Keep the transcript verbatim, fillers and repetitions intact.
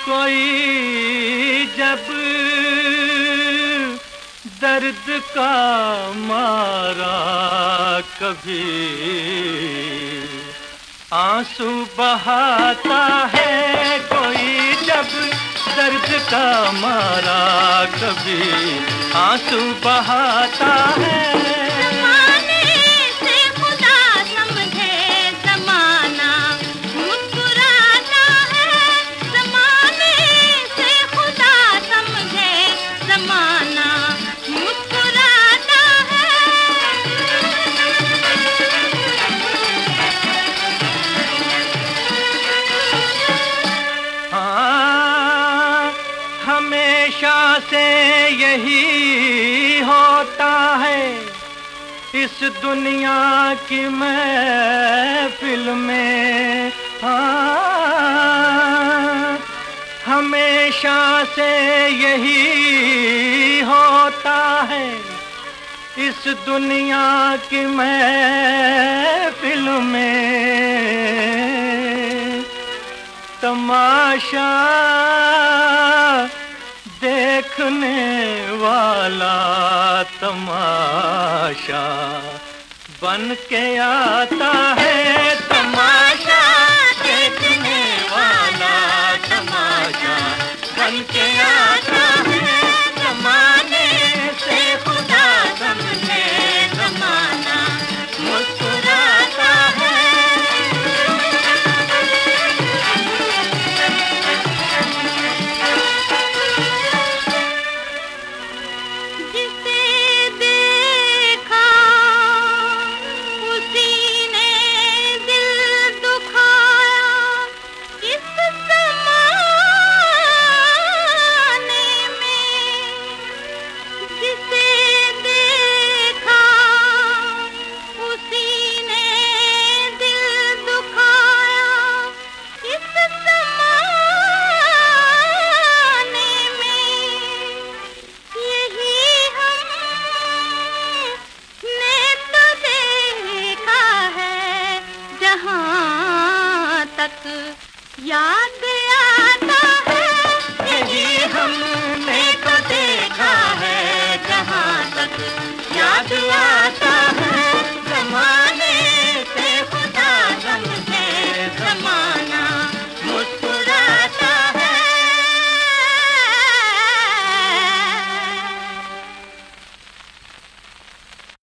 कोई जब दर्द का मारा कभी आंसू बहाता है, कोई जब दर्द का मारा कभी आंसू बहाता है। हमेशा से यही होता है इस दुनिया की महफिल में। हाँ, हमेशा से यही होता है इस दुनिया की महफिल में। तमाशा देखने वाला तमाशा बन के आता है, तमाशा देखने वाला तमाशा बन के आता है। जमाने से खुदा समझे जमाना मुस्कुराता है। याद आता है, यही हमने तो देखा है, जहाँ तक याद आता है।